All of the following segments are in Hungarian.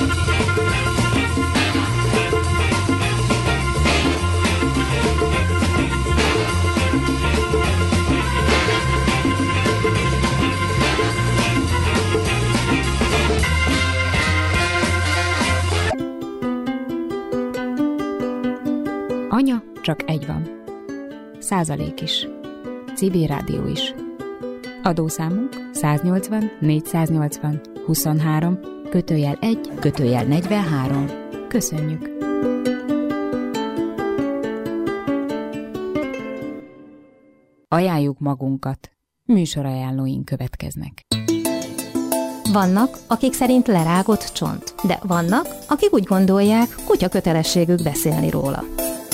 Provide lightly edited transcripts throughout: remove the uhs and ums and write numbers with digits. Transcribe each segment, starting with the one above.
Anya csak egy van. Százalék is. Civil rádió is. Adószámunk 180 480 23 /1 /43. Köszönjük! Ajánljuk magunkat. Műsorajánlóink következnek. Vannak, akik szerint lerágott csont, de vannak, akik úgy gondolják, kutya kötelességük beszélni róla.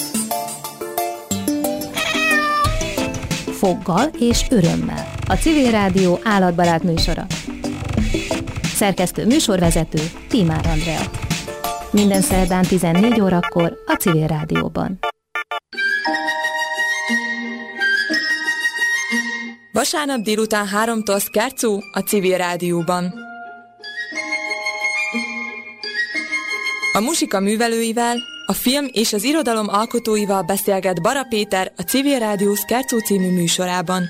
Foggal és örömmel. A Civil Rádió állatbarát műsora. Szerkesztő műsorvezető Tímár Andrea. Minden szerdán 14 órakor a Civil Rádióban. Vasárnap délután 3-tól Skercó a Civil Rádióban. A muzsika művelőivel, a film és az irodalom alkotóival beszélget Bara Péter a Civil Rádió Skercó című műsorában.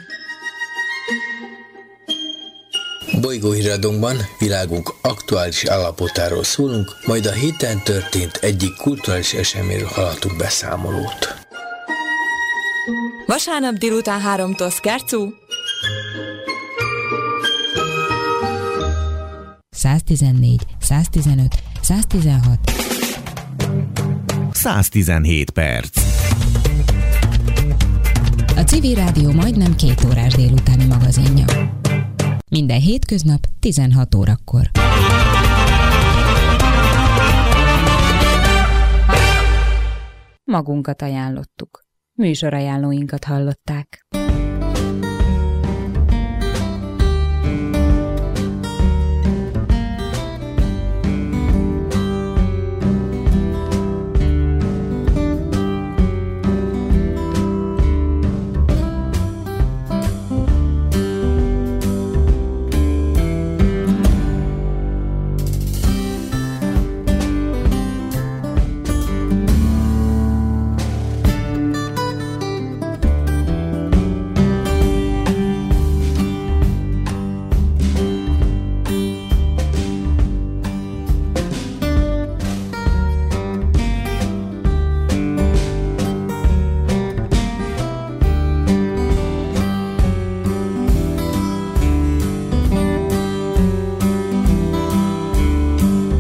Bolygóhíradónkban világunk aktuális állapotáról szólunk, majd a héten történt egyik kulturális eseményről hallhatunk beszámolót. Vasárnap délután 3-tól Skercó. 114, 115, 116. 117 perc. A Civil Rádió majdnem 2 órás délutáni magazinja. Minden hétköznap 16 órakor. Magunkat ajánlottuk. Műsorajánlóinkat hallották.